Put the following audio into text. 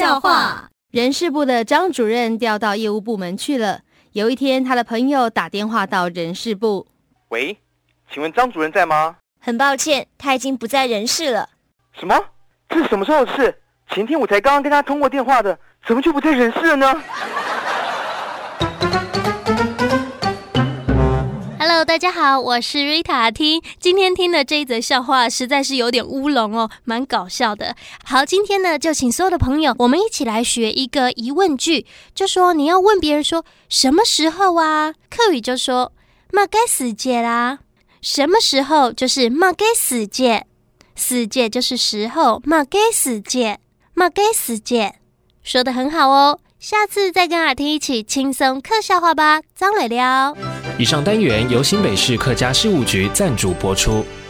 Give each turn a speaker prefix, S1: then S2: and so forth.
S1: 笑话。
S2: 人事部的张主任调到业务部门去了。有一天，他的朋友打电话到人事部。
S3: 喂，请问张主任在吗？
S1: 很抱歉，他已经不在人事了。
S3: 什么？这是什么时候的事？前天我才刚刚跟他通过电话的，怎么就不在人事了呢
S4: ？Hello， 大家好，我是 Rita 听。今天听的这一则笑话实在是有点乌龙哦，蛮搞笑的。好，今天呢就请所有的朋友，我们一起来学一个疑问句，就说你要问别人说什么时候啊？客语就说嘛该死界啦。什么时候就是嘛该死界，死界就是时候，嘛该死界，嘛该死界，说得很好哦。下次再跟阿听一起轻松客笑话吧，张磊聊。
S5: 以上单元由新北市客家事务局赞助播出。